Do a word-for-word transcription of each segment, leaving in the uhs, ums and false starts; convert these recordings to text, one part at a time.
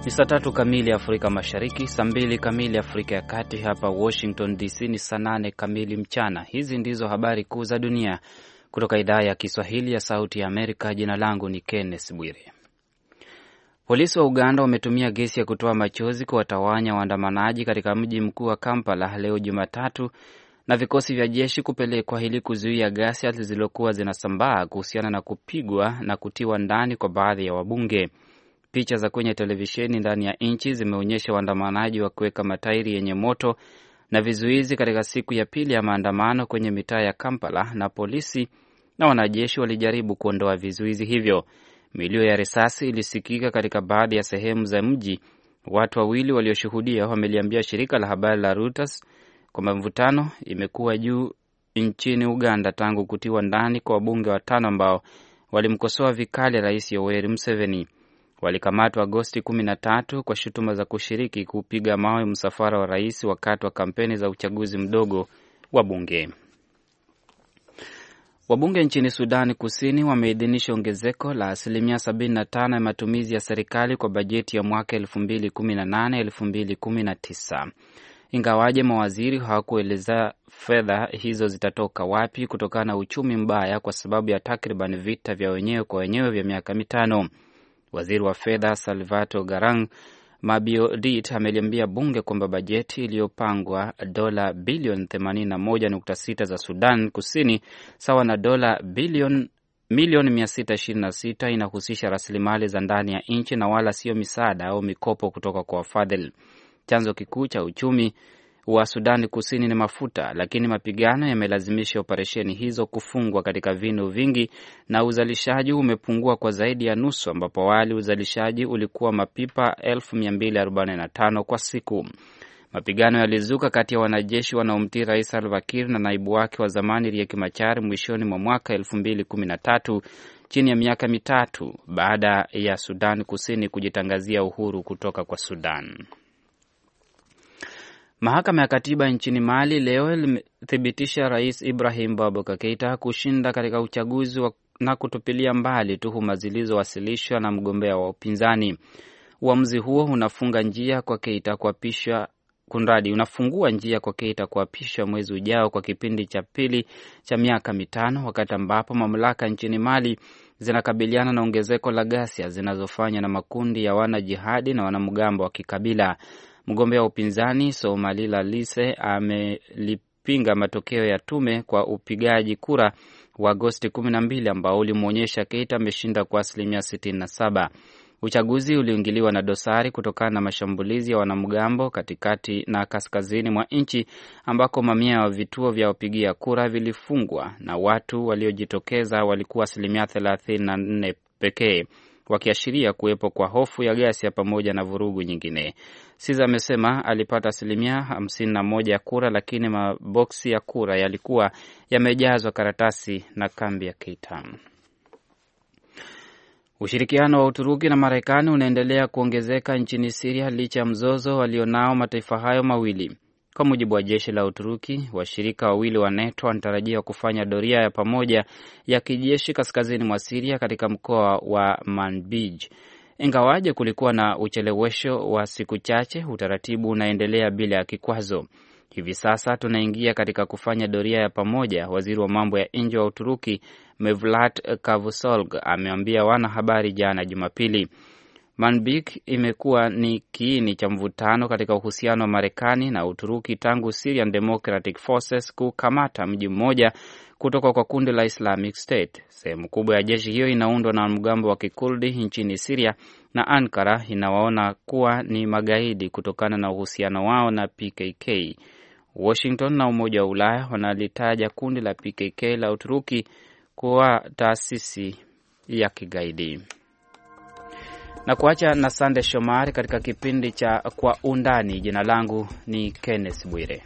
Ni saa tatu kamili Afrika Mashariki, saa mbili kamili Afrika ya Kati. Hapa Washington D C ni saa nane kamili mchana. Hizi ndizo habari kuu za dunia kutoka idhaa ya Kiswahili ya Sauti ya Amerika. Jina langu ni Kenneth Bwire. Polisi wa Uganda wametumia gesi ya kutoa machozi kuwatawanya waandamanaji katika mji mkuu wa Kampala leo Jumatatu, na vikosi vya jeshi kupelekwa ili kuzuia ghasia zilizokuwa zinasambaa kuhusiana na kupigwa na kutiwa ndani kwa baadhi ya wabunge. Picha za kwenye televisheni ndani ya nchi zimeonyesha waandamanaji wa kuweka matairi yenye moto na vizuizi katika siku ya pili ya maandamano kwenye mitaa ya Kampala, na polisi na wanajeshi walijaribu kuondoa vizuizi hivyo. Milio ya risasi ilisikika katika baadhi ya sehemu za mji. Watu wawili walioshuhudia wameliambia shirika la habari la Reuters kwamba mvutano imekuwa juu nchini Uganda tangu kutiwa ndani kwa wabunge watano ambao walimkosoa vikali Rais Yoweri Museveni. Walikamatwa Agosti kumi na tatu kwa shutuma za kushiriki kupiga mawe msafara wa rais wakati wa kampeni za uchaguzi mdogo wa bunge. Wabunge nchini Sudani Kusini wameidhinisha ongezeko la asilimia sabini na tano ya matumizi ya serikali kwa bajeti ya mwaka elfu mbili kumi na nane elfu mbili kumi na tisa. Ingawaje mawaziri hawakueleza fedha hizo zitatoka wapi kutokana na uchumi mbaya kwa sababu ya takriban vita vya wenyewe kwa wenyewe vya miaka mitano. Waziri wa fedha Salvatore Garang Mabiodit ameliambia bunge kwamba bajeti iliyopangwa dola bilioni themanini na moja nukta sita za Sudan Kusini, sawa na dola bilioni milioni mia sita ishirini na sita, inahusisha rasilimali za ndani ya nchi na wala sio misaada au mikopo kutoka kwa wafadhili. Chanzo kikuu cha uchumi wa Sudani Kusini ni mafuta, lakini mapigano yamelazimisha operesheni hizo kufungwa katika vinu vingi na uzalishaji umepungua kwa zaidi ya nusu, ambapo awali uzalishaji ulikuwa mapipa elfu mia mbili arobaini na tano kwa siku. Mapigano yalizuka kati ya wanajeshi wanaomtii Rais Salva Kiir na naibu wake wa zamani Riek Machar mwishoni mwa mwaka elfu mbili kumi na tatu, chini ya miaka mitatu baada ya Sudan Kusini kujitangazia uhuru kutoka kwa Sudan. Mahakama ya Katiba nchini Mali leo imethibitisha Rais Ibrahim Boubacar Keita kushinda katika uchaguzi wa na kutupilia mbali tuhuma zilizowasilishwa na mgombea wa upinzani. Uamuzi huo unafunga njia kwa Keita kuapishwa kunradi unafungua njia kwa Keita kuapishwa mwezi ujao kwa kipindi cha pili cha miaka mitano, wakati ambapo mamlaka nchini Mali zinakabiliana na ongezeko la ghasia zinazofanywa na makundi ya wanajihadi na wanamgambo wa kikabila. Mgombea wa upinzani Soumalila Lise amelipinga matokeo ya tume kwa upigaji kura wa Agosti kumi na mbili ambao ulimuonyesha Keita ameshinda kwa asilimia sitini na saba. Uchaguzi uliingiliwa na dosari kutokana na mashambulizi ya wanamgambo katikati na kaskazini mwa nchi, ambako mamia ya vituo vya upigia kura vilifungwa na watu waliojitokeza walikuwa asilimia thelathini na nne pekee, wakiashiria kuwepo kwa hofu ya ghasia pamoja na vurugu nyingine. Siza amesema alipata asilimia hamsini na moja ya kura, lakini maboksi ya kura yalikuwa yamejazwa karatasi na kambi ya Keita. Ushirikiano wa Uturuki na Marekani unaendelea kuongezeka nchini Syria licha ya mzozo walionao mataifa hayo mawili. Kwa mujibu wa jeshi la Uturuki, washirika wawili wa NATO wanatarajia kufanya doria ya pamoja ya kijeshi kaskazini mwa Syria katika mkoa wa Manbij. Ingawaje kulikuwa na uchelewesho wa siku chache, utaratibu unaendelea bila ya kikwazo. Hivi sasa tunaingia katika kufanya doria ya pamoja, waziri wa mambo ya nje wa Uturuki Mevlut Cavusoglu ameambia wanahabari jana Jumapili. Manbij imekuwa ni kiini cha mvutano katika uhusiano wa Marekani na Uturuki tangu Syrian Democratic Forces kukamata mji mmoja kutoka kwa kundi la Islamic State. Sehemu kubwa ya jeshi hiyo inaundwa na mgambo wa Kikurdi nchini Syria, na Ankara inawaona kuwa ni magaidi kutokana na uhusiano wao na P K K. Washington na Umoja wa Ulaya wanalitaja kundi la P K K la Uturuki kuwa taasisi ya kigaidi. Na kuacha na Sande Shomari katika kipindi cha Kwa Undani. Jina langu ni Kenneth Bwire.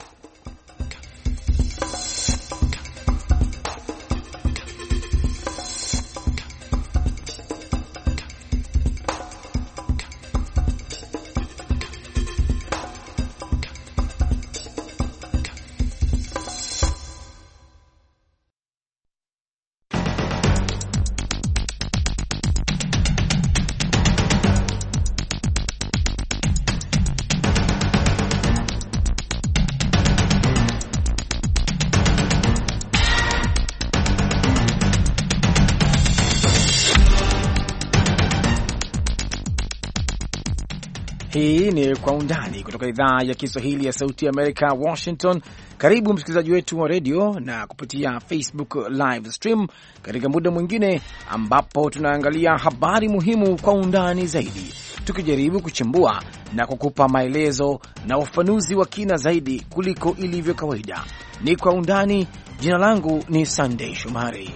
Hii ni Kwa Undani kutoka idhaa ya Kiswahili ya Sauti ya Amerika, Washington. Karibu msikilizaji wetu wa redio na kupitia Facebook live stream katika muda mwingine ambapo tunaangalia habari muhimu kwa undani zaidi, tukijaribu kuchimbua na kukupa maelezo na ufafanuzi wa kina zaidi kuliko ilivyo kawaida. Ni Kwa Undani. Jina langu ni Sunday Shomari.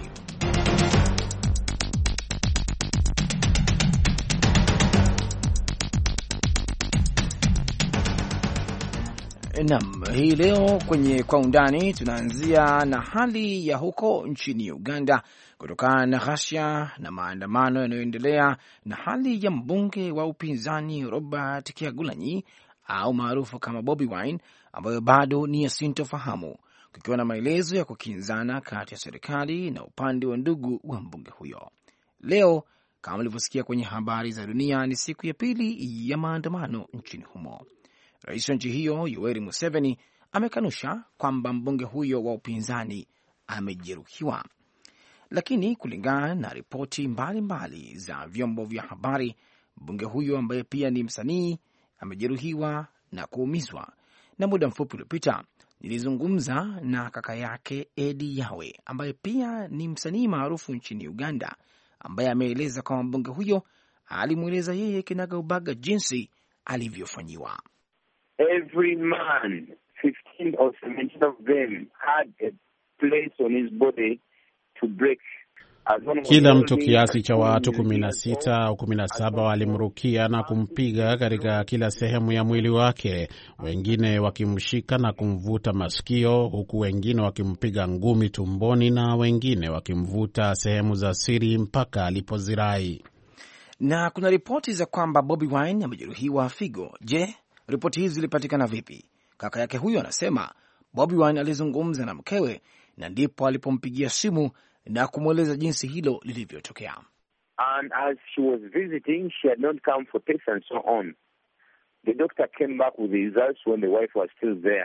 Naam, hii leo kwenye Kwa Undani tunaanzia na hali ya huko nchini Uganda kutokana na ghasia na maandamano yanayoendelea na hali ya mbunge wa upinzani Robert Kyagulanyi au maarufu kama Bobi Wine ambayo bado ni yasintofahamu, kukiwa na maelezo ya kukinzana kati ya serikali na upande wa ndugu wa mbunge huyo. Leo kama mlivyosikia kwenye habari za dunia, ni siku ya pili ya maandamano nchini humo. Rais wa nchi hiyo Yoweri Museveni amekanusha kwamba mbunge huyo wa upinzani amejeruhiwa, lakini kulingana na ripoti mbalimbali za vyombo vya habari, mbunge huyo ambaye pia ni msanii amejeruhiwa na kuumizwa. Na muda mfupi uliopita nilizungumza na kaka yake Eddie Yawe ambaye pia ni msanii maarufu nchini Uganda, ambaye ameeleza kwamba mbunge huyo alimweleza yeye kinaga ubaga jinsi alivyofanyiwa. Every man, fifteen or seventeen of them had a place on his body to break. Kila mtu kiasi cha watu kumi na sita au kumi na saba walimrukia na kumpiga katika kila sehemu ya mwili wake, wengine wakimshika na kumvuta masikio, huku wengine wakimpiga ngumi tumboni na wengine wakimvuta sehemu za siri mpaka alipozirai. Na kuna ripoti za kwamba Bobi Wine amejeruhiwa figo. Je, ripoti hizi zilipatikana vipi? Kaka yake huyo anasema Bobi Wine alizungumza na mkewe na ndipo alipompigia simu na kumweleza jinsi hilo lilivyotokea. And as she was visiting, she had not come for tests and so on. The doctor came back with the results when the wife was still there.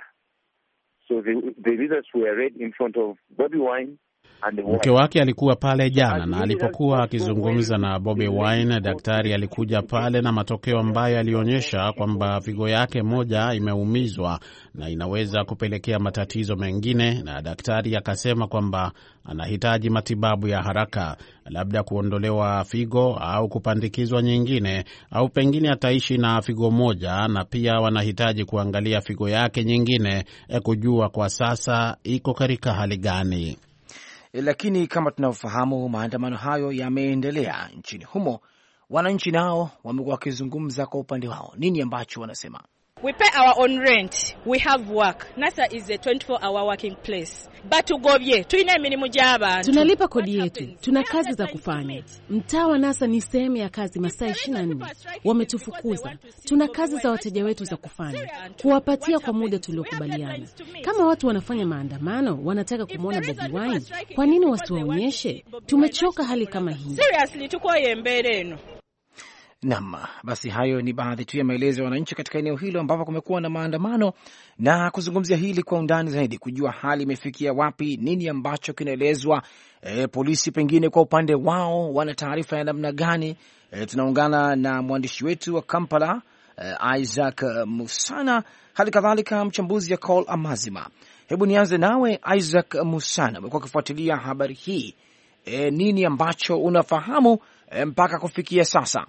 So the, the results were read in front of Bobi Wine. Mke wake alikuwa pale jana na alipokuwa akizungumza na Bobi Wine, daktari alikuja pale na matokeo ambayo yalionyesha kwamba figo yake moja imeumizwa na inaweza kupelekea matatizo mengine, na daktari akasema kwamba anahitaji matibabu ya haraka, labda kuondolewa figo au kupandikizwa nyingine, au pengine ataishi na figo moja, na pia wanahitaji kuangalia figo yake nyingine kujua kwa sasa iko katika hali gani. Lakini kama tunavyofahamu, maandamano hayo yameendelea nchini humo. Wananchi nao wamekuwa wakizungumza kwa upande wao. Nini ambacho wanasema? We pay our own rent. We have work. NASA is a twenty-four hour working place. But ugobye, tuina minimu jaba. Tunalipa kodi yetu. Tuna kazi za kufanya. Mtaa wa NASA ni sehemu ya kazi masaa ishirini na nne. Wametufukuza. Tuna kazi za wateja wetu za kufanya. Kuwapatia kwa muda tuliokubaliana. Kama watu wanafanya maandamano, wanataka kumwona Bobi Wine, kwa nini wasiwaonyeshe? Tumechoka hali kama hii. Seriously, tuko yembele eno. Naam, basi hayo ni baadhi tu ya maelezo ya wananchi katika eneo hilo ambapo kumekuwa na maandamano, na kuzungumzia hili kwa undani zaidi, kujua hali imefikia wapi, nini ambacho kinaelezwa. E, polisi pengine kwa upande wao wana taarifa ya namna gani? E, tunaungana na mwandishi wetu wa Kampala, e, Isaac Musana, hali kadhalika mchambuzi ya Call Amazima. Hebu nianze nawe Isaac Musana, umekuwa ukifuatilia habari hii. E, nini ambacho unafahamu e, mpaka kufikia sasa?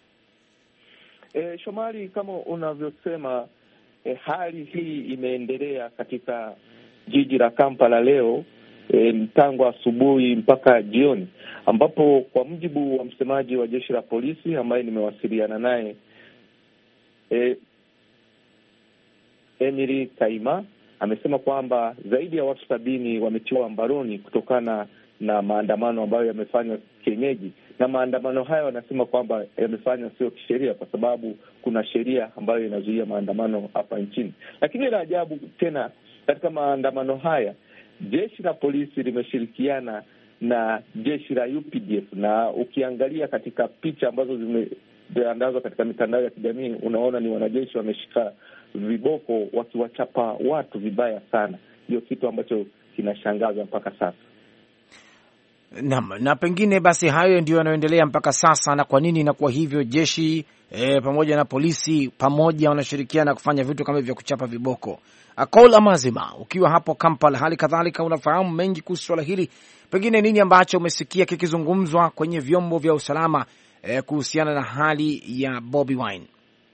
E, Shomari, kama unavyosema, e, hali hii imeendelea katika jiji la Kampala leo, e, tangu asubuhi mpaka jioni, ambapo kwa mujibu wa msemaji wa jeshi la polisi ambaye nimewasiliana naye, e, Emily Kaima, amesema kwamba zaidi ya watu sabini wametiwa mbaroni kutokana na maandamano ambayo yamefanywa kienyeji, na maandamano hayo wanasema kwamba yamefanywa sio kisheria kwa sababu kuna sheria ambayo inazuia maandamano hapa nchini. Lakini la ajabu tena, katika maandamano haya jeshi la polisi limeshirikiana na jeshi la U P D F, na ukiangalia katika picha ambazo zimeandazwa katika mitandao ya kijamii, unaona ni wanajeshi wameshika viboko wakiwachapa watu vibaya sana. Ndio kitu ambacho kinashangaza mpaka sasa. Naam, na pengine basi hayo ndio yanayoendelea mpaka sasa. Na kwa nini inakuwa hivyo? Jeshi e, pamoja na polisi pamoja wanashirikiana kufanya vitu kama vya kuchapa viboko. Akola Mazima, ukiwa hapo Kampala, hali kadhalika unafahamu mengi kuhusu swala hili, pengine nini ambacho umesikia kikizungumzwa kwenye vyombo vya usalama e, kuhusiana na hali ya Bobi Wine?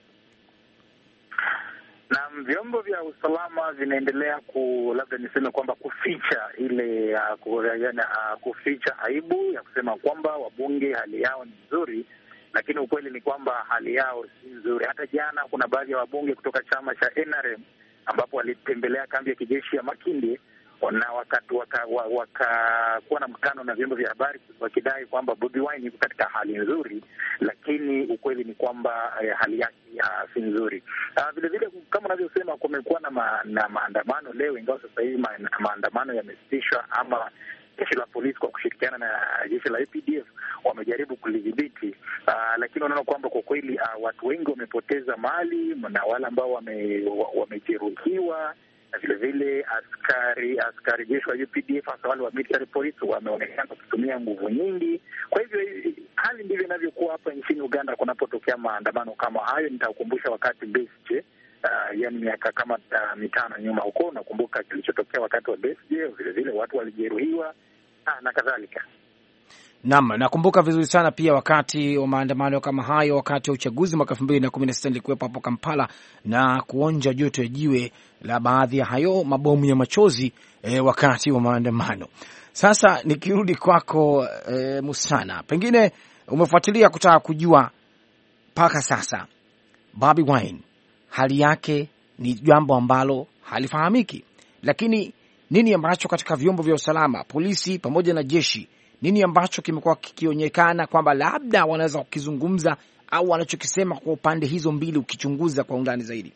Na vyombo vya usalama vinaendelea ku labda niseme kwamba kuficha ile uh, uh, kuficha aibu ya kusema kwamba wabunge hali yao ni nzuri, lakini ukweli ni kwamba hali yao si nzuri. Hata jana kuna baadhi ya wabunge kutoka chama cha N R M ambapo walitembelea kambi ya kijeshi ya Makindye na wakati wakakuwa waka, na mkutano na vyombo vya habari wakidai kwamba Bobi Wine yuko katika hali nzuri, lakini ukweli ni kwamba eh, hali yake uh, si nzuri. Uh, vile vile kama unavyosema, kumekuwa na, ma, na maandamano leo, ingawa sasa hivi ma, maandamano yamesitishwa, ama jeshi la polisi kwa kushirikiana na jeshi la A P D F wamejaribu kulidhibiti, uh, lakini wanaona kwamba kwa kweli uh, watu wengi wamepoteza mali na wale ambao wamejeruhiwa wame na vile vile askari askari jeshi wa U P D F hasa wale wa military police wameonekana kutumia nguvu nyingi. Kwa hivyo hali ndivyo inavyokuwa hapa nchini Uganda kunapotokea maandamano kama hayo. Nitakukumbusha wakati Besigye, uh, yani miaka kama uh, mitano nyuma huko, nakumbuka kilichotokea wakati wa Besigye, vile vile watu walijeruhiwa uh, na kadhalika. Naam, nakumbuka vizuri sana pia wakati wa maandamano kama hayo, wakati wa uchaguzi mwaka elfu mbili na kumi na sita nilikuwepo hapo Kampala na kuonja joto ya jiwe la baadhi ya hayo mabomu ya machozi e, wakati wa maandamano. Sasa nikirudi kwako e, Musana, pengine umefuatilia kutaka kujua mpaka sasa Bobi Wine hali yake ni jambo ambalo halifahamiki, lakini nini ambacho katika vyombo vya usalama, polisi pamoja na jeshi, nini ambacho kimekuwa kikionyekana kwamba labda wanaweza kukizungumza au wanachokisema kwa upande hizo mbili ukichunguza kwa undani zaidi?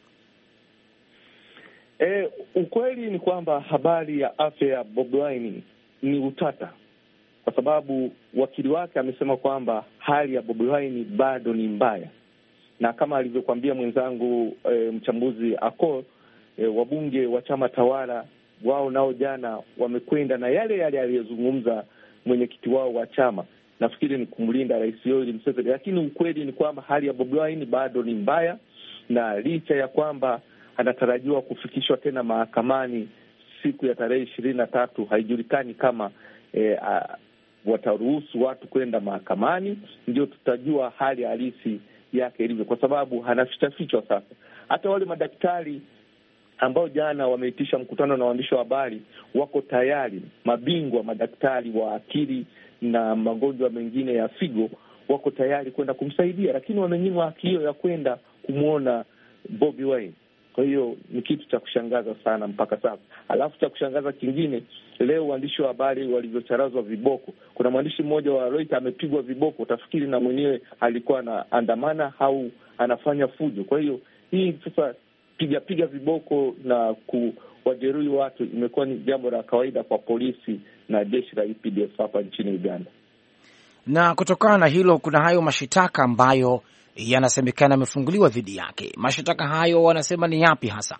E, ukweli ni kwamba habari ya afya ya Bobi Wine ni utata, kwa sababu wakili wake amesema kwamba hali ya Bobi Wine bado ni mbaya, na kama alivyokuambia mwenzangu e, mchambuzi Ako, e, wabunge wa chama tawala wao nao jana wamekwenda na yale yale aliyozungumza mwenyekiti wao wa chama, nafikiri ni kumlinda Rais Yoweri Museveni. Lakini ukweli ni kwamba hali ya Bobi Wine bado ni mbaya, na licha ya kwamba anatarajiwa kufikishwa tena mahakamani siku ya tarehe ishirini na tatu, haijulikani kama e, a, wataruhusu watu kwenda mahakamani, ndio tutajua hali halisi yake ilivyo, kwa sababu anafichafichwa sasa. Hata wale madaktari ambao jana wameitisha mkutano na waandishi wa habari wako tayari, mabingwa madaktari wa akili na magonjwa mengine ya figo wako tayari kwenda kumsaidia, lakini wamenyimwa haki hiyo ya kwenda kumwona Bobi Wine. Kwa hiyo ni kitu cha kushangaza sana mpaka sasa. Alafu cha kushangaza kingine, leo waandishi wa habari walivyocharazwa viboko. Kuna mwandishi mmoja wa Reuters amepigwa viboko, utafikiri na mwenyewe alikuwa anaandamana au anafanya fujo. Kwa hiyo hii sasa piga piga viboko na kuwajeruhi watu imekuwa ni jambo la kawaida kwa polisi na jeshi la U P D F hapa nchini Uganda. Na kutokana na hilo, kuna hayo mashitaka ambayo yanasemekana yamefunguliwa dhidi yake. Mashitaka hayo wanasema ni yapi hasa?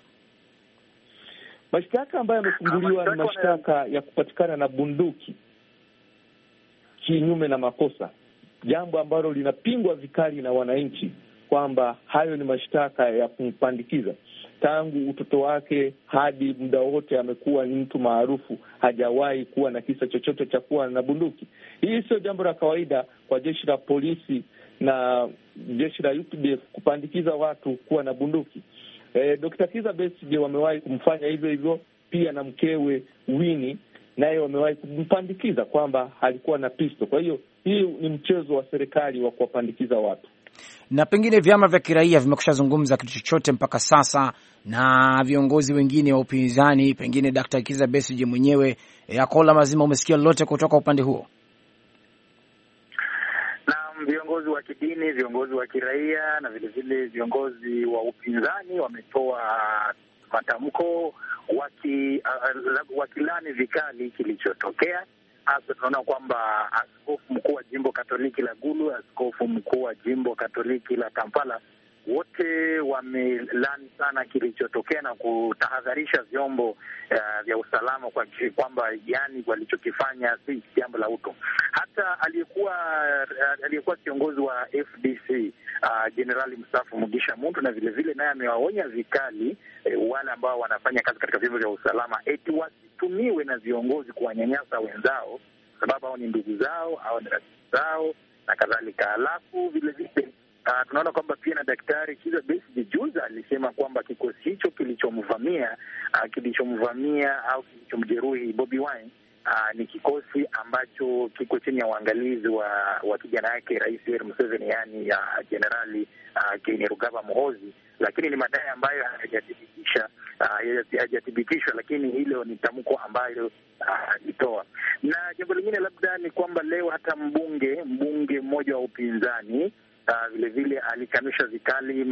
Mashtaka ambayo yamefunguliwa ni mashtaka ya kupatikana na bunduki kinyume na makosa, jambo ambalo linapingwa vikali na wananchi kwamba hayo ni mashtaka ya kumpandikiza. Tangu utoto wake hadi muda wote amekuwa ni mtu maarufu, hajawahi kuwa na kisa chochote cha kuwa na bunduki. Hii sio jambo la kawaida kwa jeshi la polisi na jeshi la U P D F kupandikiza watu kuwa na bunduki. E, Dokta Kizza Besigye wamewahi kumfanya hivyo hivyo, pia na mkewe Winnie naye wamewahi kumpandikiza kwamba alikuwa na pisto. Kwa hiyo hii ni mchezo wa serikali wa kuwapandikiza watu. Na pengine vyama vya kiraia vimekushazungumza kitu chochote mpaka sasa, na viongozi wengine wa upinzani, pengine Daktari Kizza Besigye mwenyewe, Akola Mazima, umesikia lolote kutoka upande huo? Na viongozi wa kidini, viongozi wa kiraia na vile vile viongozi wa upinzani wametoa matamko waki uh, wakilani vikali kilichotokea. Hasa tunaona kwamba askofu mkuu wa jimbo Katoliki la Gulu, askofu mkuu wa jimbo Katoliki la Kampala wote wamelani sana kilichotokea na kutahadharisha vyombo uh, vya usalama kwa kwamba yani walichokifanya si jambo la utu. Hata aliyekuwa uh, aliyekuwa kiongozi wa F D C jenerali uh, mstaafu Mugisha Muntu na vile vile naye amewaonya vikali uh, wale ambao wanafanya kazi katika vyombo vya usalama eti wasitumiwe na viongozi kuwanyanyasa wenzao, sababu hao ni ndugu zao au ni rafiki zao na kadhalika. Alafu vile vile Uh, tunaona kwamba pia na Daktari Kizza Besigye juzi alisema kwamba kikosi hicho kilichomvamia uh, kilichomvamia au kilichomjeruhi Bobi Wine uh, ni kikosi ambacho kiko chini ya uangalizi wa, wa kijana yake Rais Yoweri Museveni, yani ya Jenerali uh, Kainerugaba Muhoozi, lakini ni madai ambayo hayajathibitisha uh, hayajathibitishwa, lakini hilo ni tamko ambayo alitoa. Uh, na jambo lingine labda ni kwamba leo hata mbunge mbunge mmoja wa upinzani Uh, vile vile alikanusha vikali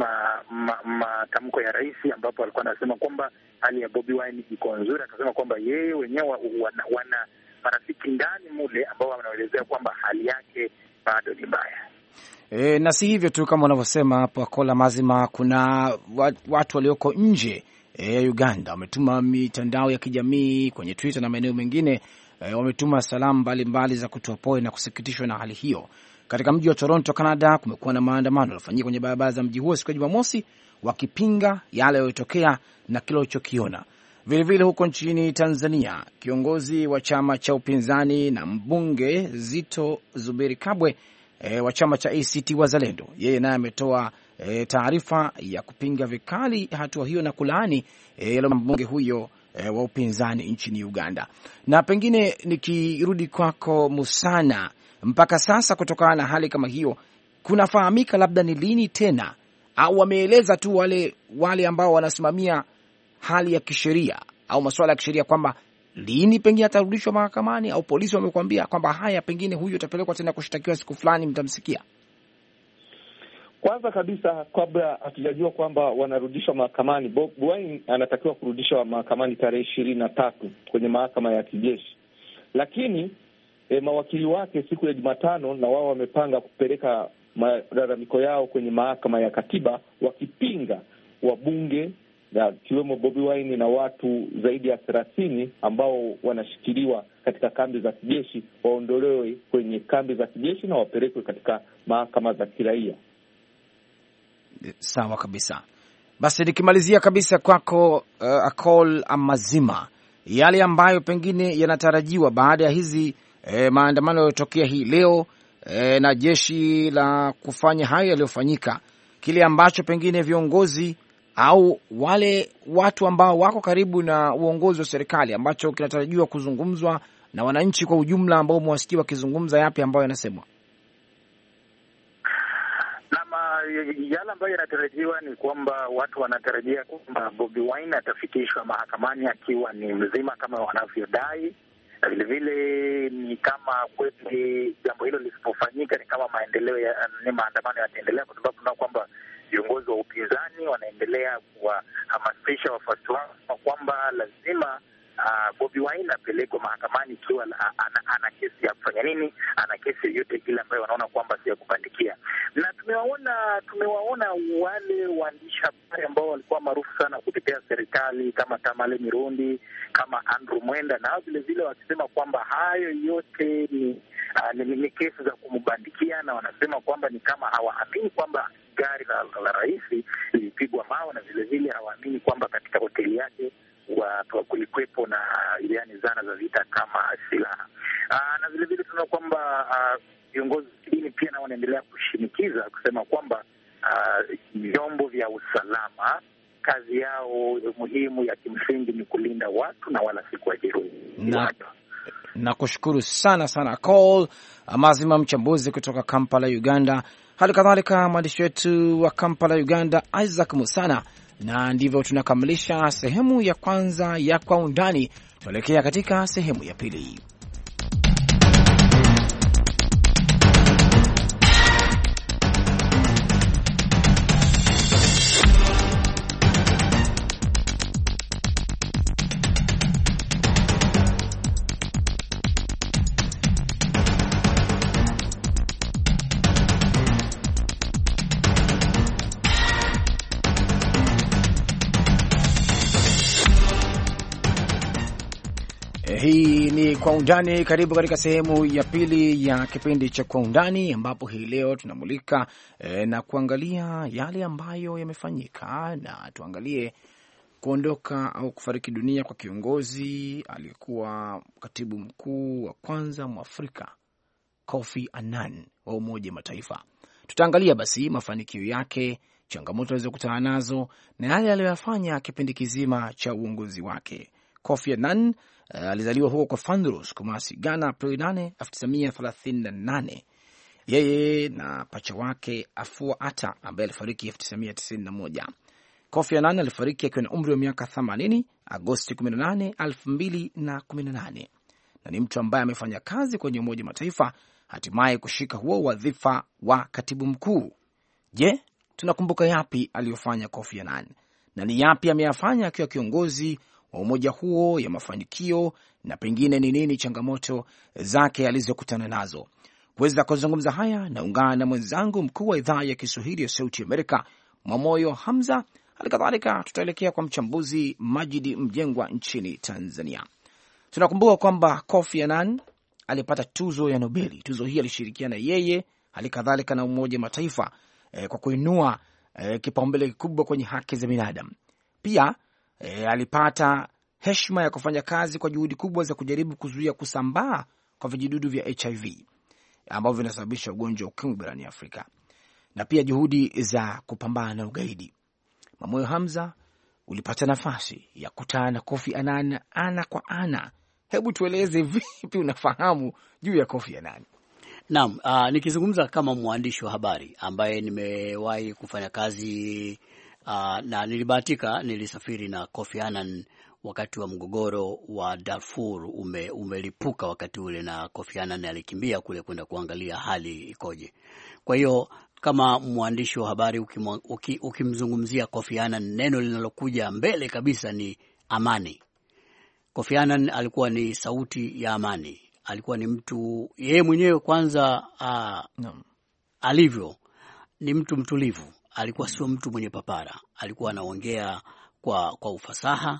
matamko ma, ma, ya rais, ambapo alikuwa anasema kwamba hali ya Bobi Wine iko nzuri. Akasema kwamba yeye wenyewe wana, wana marafiki ndani mule ambao wanaelezea kwamba hali yake bado ni mbaya. E, na si hivyo tu kama unavyosema hapo Akola Mazima, kuna watu walioko nje ya e, Uganda wametuma mitandao ya kijamii kwenye Twitter na maeneo mengine e, wametuma salamu mbalimbali za kutoa pole na kusikitishwa na hali hiyo. Katika mji wa Toronto, Canada, kumekuwa na maandamano yaliyofanyika kwenye barabara za mji huo siku ya Jumamosi wakipinga yale yaliyotokea na kile walichokiona. Vile vile huko nchini Tanzania, kiongozi wa chama cha upinzani na mbunge Zito Zuberi Kabwe e, wa chama cha A C T Wazalendo, yeye naye ametoa e, taarifa ya kupinga vikali hatua hiyo na kulaani e, mbunge huyo e, wa upinzani nchini Uganda. Na pengine nikirudi kwako Musana, mpaka sasa kutokana na hali kama hiyo, kunafahamika labda ni lini tena, au wameeleza tu wale wale ambao wanasimamia hali ya kisheria au masuala ya kisheria kwamba lini pengine atarudishwa mahakamani, au polisi wamekwambia kwamba haya pengine huyu atapelekwa tena kushtakiwa siku fulani mtamsikia? Kwanza kabisa, kabla hatujajua kwamba wanarudishwa mahakamani, Bobi Wine anatakiwa kurudishwa mahakamani tarehe ishirini na tatu kwenye mahakama ya kijeshi, lakini E, mawakili wake siku ya Jumatano na wao wamepanga kupeleka malalamiko yao kwenye mahakama ya katiba, wakipinga wabunge na kiwemo Bobi Wine na watu zaidi ya thelathini ambao wanashikiliwa katika kambi za kijeshi waondolewe kwenye kambi za kijeshi na wapelekwe katika mahakama za kiraia. Sawa kabisa. Basi nikimalizia kabisa kwako uh, Akol Amazima, yale ambayo pengine yanatarajiwa baada ya hizi E, maandamano yaliyotokea hii leo e, na jeshi la kufanya hayo yaliyofanyika, kile ambacho pengine viongozi au wale watu ambao wako karibu na uongozi wa serikali ambacho kinatarajiwa kuzungumzwa na wananchi kwa ujumla ambao mwasikia wakizungumza, yapi ambayo yanasemwa? Yale ambayo yanatarajiwa ni kwamba watu wanatarajia kwamba Bobi Wine atafikishwa mahakamani akiwa ni mzima kama wanavyodai. Vile vile ni kama kweli jambo hilo lisipofanyika ni kama maendeleo ya ni maandamano yataendelea, kwa sababu tunaona kwamba viongozi wa upinzani wanaendelea kuwahamasisha wafuasi wao kwamba lazima uh, Bobi Wine apelekwe mahakamani ikiwa ana, ana kesi ya kufanya nini, ana kesi yoyote ile ambayo wanaona kwamba si ya kubandikia. Na tumewaona tumewaona wale waandishi habari ambao walikuwa maarufu sana kutetea serikali kama Tamale Mirundi, kama Andrew Mwenda, na vile vile wakisema kwamba hayo yote ni uh, ni, ni kesi za kumbandikia, na wanasema kwamba ni kama hawaamini kwamba gari la, la rais lilipigwa mawe, na vile vile hawaamini kwamba katika hoteli yake wa kulikwepo na yani zana za vita kama silaha. Uh, na vile vile tunaona kwamba viongozi uh, dini pia nao wanaendelea kushinikiza kusema kwamba vyombo uh, vya usalama kazi yao muhimu ya kimsingi ni kulinda watu na wala si kuwajeruhi. Na nakushukuru sana sana Call Amazima, mchambuzi kutoka Kampala, Uganda. Hali kadhalika mwandishi wetu wa Kampala, Uganda, Isaac Musana. Na ndivyo tunakamilisha sehemu ya kwanza ya Kwa Undani. Tuelekea katika sehemu ya pili. Hii ni Kwa Undani. Karibu katika sehemu ya pili ya kipindi cha Kwa Undani, ambapo hii leo tunamulika e, na kuangalia yale ambayo yamefanyika, na tuangalie kuondoka au kufariki dunia kwa kiongozi aliyekuwa katibu mkuu wa kwanza Mwafrika, Kofi Annan wa Umoja wa Mataifa. Tutaangalia basi mafanikio yake, changamoto alizokutana nazo na yale aliyoyafanya kipindi kizima cha uongozi wake. Kofi Annan uh, alizaliwa huko kwa Fandros, Kumasi, Ghana, Aprili nane elfu tisa mia thelathini na nane. Yeye na pacha wake Afua Ata ambaye alifariki elfu tisa mia tisini na moja. Kofi Annan alifariki akiwa na umri wa miaka themanini Agosti kumi na nane, elfu mbili na kumi na nane, na ni mtu ambaye amefanya kazi kwenye Umoja wa Mataifa, hatimaye kushika huo wadhifa wa katibu mkuu. Je, tunakumbuka yapi aliyofanya Kofi Annan na ni yapi ameyafanya akiwa kiongozi wa umoja huo ya mafanikio, na pengine ni nini changamoto zake alizokutana nazo? Kuweza kuzungumza haya, naungana na mwenzangu mkuu wa idhaa ya Kiswahili ya Sauti Amerika, Mwamoyo Hamza. Halikadhalika tutaelekea kwa mchambuzi Majidi Mjengwa nchini Tanzania. Tunakumbuka kwamba Kofi Annan alipata tuzo ya Nobeli. Tuzo hii alishirikiana yeye, halikadhalika na Umoja wa Mataifa eh, kwa kuinua eh, kipaumbele kikubwa kwenye haki za binadamu. Pia E, alipata heshima ya kufanya kazi kwa juhudi kubwa za kujaribu kuzuia kusambaa kwa vijidudu vya H I V ambavyo vinasababisha ugonjwa wa ukimwi barani Afrika, na pia juhudi za kupambana na ugaidi. Mamoyo Hamza, ulipata nafasi ya kutana na Kofi Annan ana kwa ana. Hebu tueleze vipi unafahamu juu ya Kofi Annan? Naam, uh, nikizungumza kama mwandishi wa habari ambaye nimewahi kufanya kazi Uh, na nilibahatika nilisafiri na Kofi Annan wakati wa mgogoro wa Darfur ume, umelipuka wakati ule, na Kofi Annan alikimbia kule kwenda kuangalia hali ikoje. Kwa hiyo kama mwandishi wa habari ukimzungumzia uki Kofi Annan, neno linalokuja mbele kabisa ni amani. Kofi Annan alikuwa ni sauti ya amani. Alikuwa ni mtu yeye mwenyewe kwanza uh, no. alivyo ni mtu mtulivu. Alikuwa sio mtu mwenye papara. Alikuwa anaongea kwa kwa ufasaha,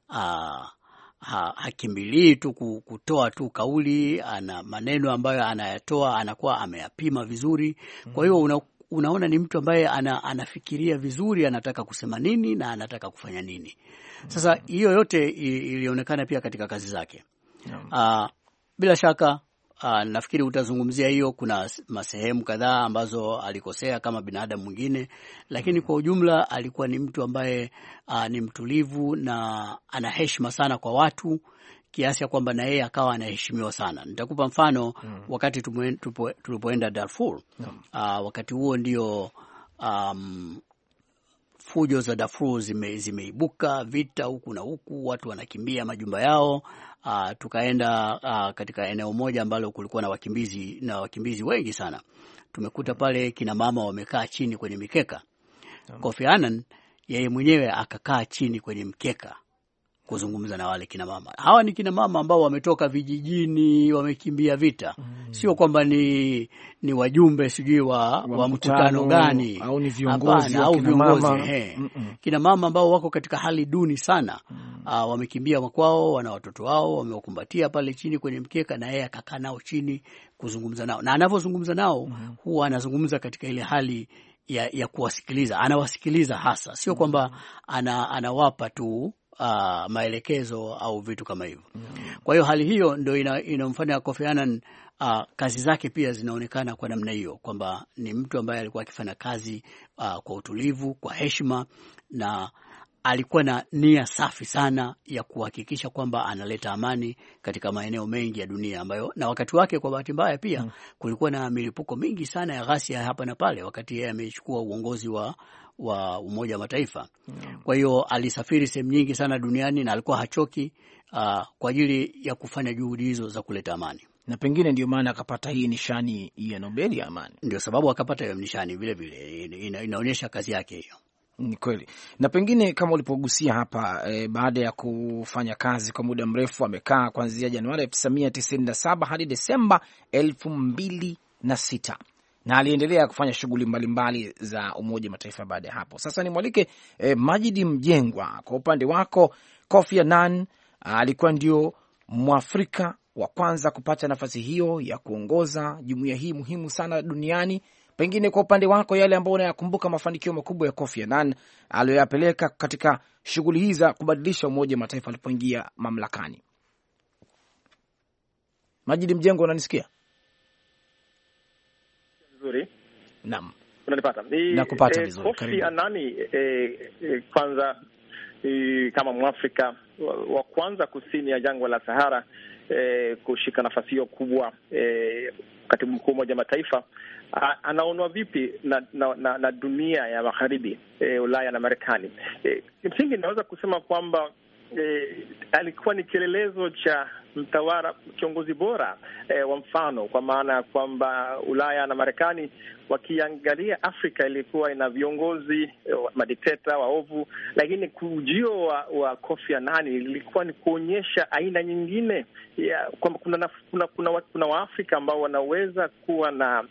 ha, hakimbilii tu kutoa tu kauli, ana maneno ambayo anayatoa anakuwa ameyapima vizuri. Kwa hiyo una, unaona ni mtu ambaye ana, anafikiria vizuri, anataka kusema nini na anataka kufanya nini. Sasa hiyo yote ilionekana pia katika kazi zake. Uh, bila shaka Uh, nafikiri utazungumzia hiyo. Kuna masehemu kadhaa ambazo alikosea kama binadamu mwingine, lakini kwa ujumla alikuwa ni mtu ambaye uh, ni mtulivu na ana heshima sana kwa watu, kiasi ya kwamba na yeye akawa anaheshimiwa sana. Nitakupa mfano mm. wakati tulipoenda Darfur. Mm. Uh, wakati huo ndio um, fujo za Darfur zime, zimeibuka, vita huku na huku, watu wanakimbia majumba yao. Uh, tukaenda uh, katika eneo moja ambalo kulikuwa na wakimbizi na wakimbizi wengi sana. Tumekuta pale kina mama wamekaa chini kwenye mikeka. Um. Kofi Annan yeye mwenyewe akakaa chini kwenye mkeka kuzungumza na wale kina mama. Hawa ni kina mama ambao wametoka vijijini, wamekimbia vita. Mm. Sio kwamba ni ni wajumbe sijui wa, wa, wa mkutano gani au ni viongozi au viongozi. Mm -mm. Kina mama ambao wako katika hali duni sana. Mm. Uh, wamekimbia makwao, wana watoto wao, wamewakumbatia pale chini kwenye mkeka, na yeye akakaa nao chini kuzungumza nao. Na anapozungumza nao, mm. huwa anazungumza katika ile hali ya, ya kuwasikiliza. Anawasikiliza hasa. Sio kwamba ana, anawapa tu Uh, maelekezo au vitu kama hivyo. Mm. Kwa hiyo hali hiyo ndio ina, inamfanya Kofi Annan uh, kazi zake pia zinaonekana kwa namna hiyo, kwamba ni mtu ambaye alikuwa akifanya kazi uh, kwa utulivu, kwa heshima, na alikuwa na nia safi sana ya kuhakikisha kwamba analeta amani katika maeneo mengi ya dunia ambayo, na wakati wake kwa bahati mbaya pia mm. kulikuwa na milipuko mingi sana ya ghasia hapa na pale wakati yeye amechukua uongozi wa wa Umoja wa Mataifa. Mm. Kwa hiyo alisafiri sehemu nyingi sana duniani na alikuwa hachoki uh, kwa ajili ya kufanya juhudi hizo za kuleta amani. Na pengine ndio maana akapata hii nishani ya Nobel ya amani. Ndio sababu akapata hiyo nishani vile vile. Ina, inaonyesha kazi yake hiyo. Ni kweli. Na pengine kama ulipogusia hapa e, baada ya kufanya kazi kwa muda mrefu, amekaa kuanzia Januari elfu tisa mia tisini na saba hadi Desemba elfu mbili na sita. Na aliendelea kufanya shughuli mbalimbali za Umoja wa Mataifa baada ya hapo. Sasa nimwalike eh, Majidi Mjengwa, kwa upande wako Kofi Annan alikuwa ndio Mwafrika wa kwanza kupata nafasi hiyo ya kuongoza jumuiya hii muhimu sana duniani. Pengine kwa upande wako, yale ambayo unayakumbuka mafanikio makubwa ya Kofi Annan aliyoyapeleka katika shughuli hizi za kubadilisha Umoja wa Mataifa alipoingia mamlakani. Majidi Mjengo, unanisikia? Nzuri. Naam. Unanipata? Nakupata vizuri. Kofi Annan eh, eh, kwanza eh, kama Mwafrika wa, wa kwanza kusini ya jangwa la Sahara eh, kushika nafasi hiyo kubwa eh, katibu mkuu Umoja wa Mataifa, anaonwa vipi na, na, na, na dunia ya magharibi, e, Ulaya na Marekani? E, msingi naweza kusema kwamba e, alikuwa ni kielelezo cha mtawala, kiongozi bora e, wa mfano, kwa maana ya kwamba Ulaya na Marekani wakiangalia Afrika ilikuwa ina viongozi e, madikteta waovu, lakini kujio wa, wa Kofi Annan ilikuwa ni kuonyesha aina nyingine ya kwamba kuna kuna kuna, kuna Waafrika ambao wanaweza kuwa na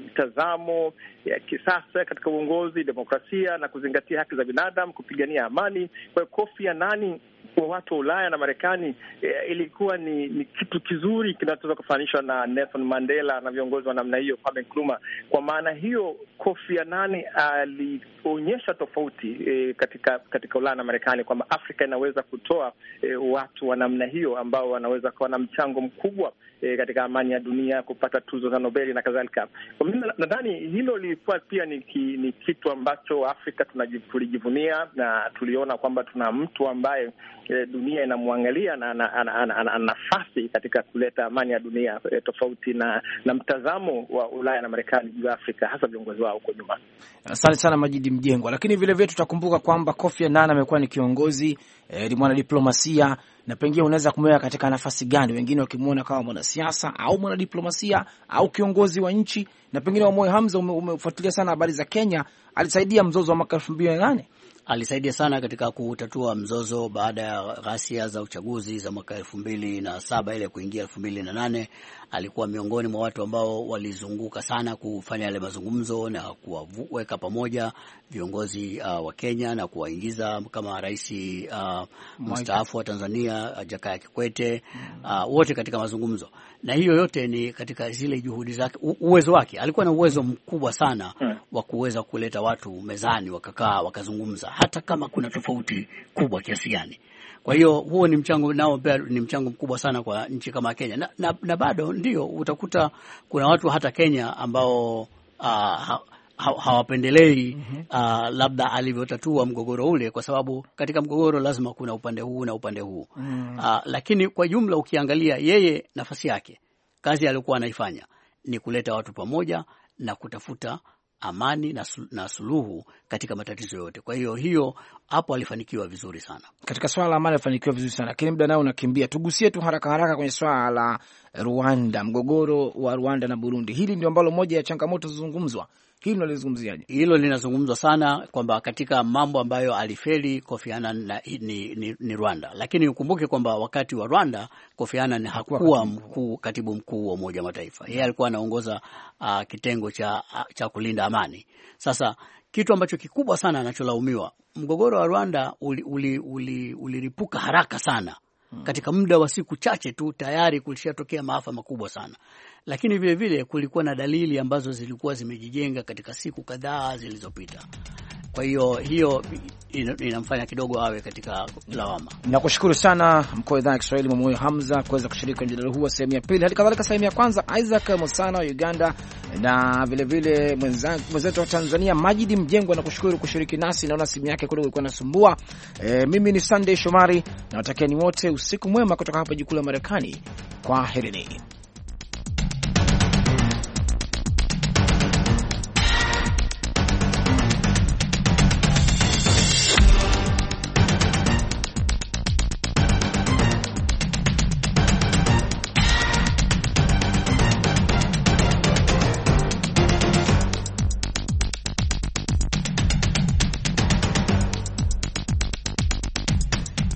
mtazamo ya kisasa katika uongozi, demokrasia na kuzingatia haki za binadamu, kupigania amani. Kwa hiyo Kofi Annan kwa watu wa Ulaya na Marekani e, ilikuwa ni, ni kitu kizuri kinachoweza kufananishwa na Nelson Mandela na viongozi wa namna hiyo, Kwame Nkrumah. Kwa maana hiyo Kofi Annan alionyesha tofauti e, katika katika Ulaya na Marekani kwamba Afrika inaweza kutoa e, watu wa namna hiyo ambao wanaweza kuwa na mchango mkubwa e, katika amani ya dunia, kupata tuzo za Nobel na kadhalika. Kwa mimi nadhani hilo lilikuwa pia ni, ki, ni kitu ambacho Afrika tulijivunia na tuliona kwamba tuna mtu ambaye e, dunia inamwangalia na ana nafasi katika kuleta amani ya dunia e, tofauti na na mtazamo wa Ulaya na Marekani juu ya Afrika, hasa viongozi wao huko nyuma. Asante sana Majidi Mjengwa. Lakini vile vile tutakumbuka kwamba Kofi Annan amekuwa ni kiongozi e, ni mwanadiplomasia, na pengine unaweza kumweka katika nafasi gani, wengine wakimuona kama mwanasiasa au mwanadiplomasia au kiongozi wa nchi? Na pengine wa Moyo Hamza, umefuatilia sana habari za Kenya, alisaidia mzozo wa mwaka elfu mbili na nane. Alisaidia sana katika kutatua mzozo baada ya ghasia za uchaguzi za mwaka elfu mbili na saba ile kuingia elfu mbili na nane. Alikuwa miongoni mwa watu ambao walizunguka sana kufanya yale mazungumzo na kuwaweka pamoja viongozi uh, wa Kenya na kuwaingiza kama rais uh, mstaafu wa Tanzania Jakaya Kikwete uh, wote katika mazungumzo. Na hiyo yote ni katika zile juhudi zake, uwezo wake. Alikuwa na uwezo mkubwa sana wa kuweza kuleta watu mezani wakakaa wakazungumza hata kama kuna tofauti kubwa kiasi gani. Kwa hiyo huo ni mchango nao pia ni mchango mkubwa sana kwa nchi kama Kenya. Na, na, na bado ndio utakuta kuna watu hata Kenya ambao uh, ha, ha, hawapendelei uh, labda alivyotatua mgogoro ule, kwa sababu katika mgogoro lazima kuna upande huu na upande huu. Uh, lakini kwa jumla ukiangalia yeye nafasi yake, kazi aliyokuwa anaifanya ni kuleta watu pamoja na kutafuta amani na, na suluhu katika matatizo yote. Kwa hiyo hiyo hapo alifanikiwa vizuri sana. Katika swala la amani alifanikiwa vizuri sana. Lakini muda nao unakimbia. Tugusie tu haraka haraka kwenye swala la Rwanda, mgogoro wa Rwanda na Burundi. Hili ndio ambalo moja ya changamoto zizungumzwa. Hili nalizungumziaje? Hilo linazungumzwa sana kwamba katika mambo ambayo alifeli Kofi Annan ni, ni, ni Rwanda. Lakini ukumbuke kwamba wakati wa Rwanda Kofi Annan hakuwa mkuu, katibu mkuu wa Umoja wa Mataifa. Yeye alikuwa anaongoza uh, kitengo cha cha kulinda amani. Sasa kitu ambacho kikubwa sana anacholaumiwa, mgogoro wa Rwanda uliripuka uli, uli, uli haraka sana. Katika muda wa siku chache tu tayari kulishatokea maafa makubwa sana. Lakini vile vile kulikuwa na dalili ambazo zilikuwa zimejijenga katika siku kadhaa zilizopita. Kwa hiyo hiyo inamfanya kidogo awe katika lawama. Nakushukuru sana mkuu wa idhaa ya Kiswahili Moyo Hamza kuweza kushiriki kwenye mjadala huu wa sehemu ya pili. Hadi kadhalika sehemu ya kwanza Isaac Musana wa Uganda na vile vile mwenzetu wa Tanzania Majidi Mjengwa, na kushukuru kushiriki nasi. Naona simu yake kidogo ilikuwa inasumbua. E, mimi ni Sunday Shomari na watakieni wote usiku mwema kutoka hapa jikuu la Marekani. Kwa herini.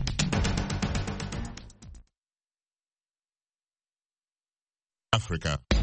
Africa.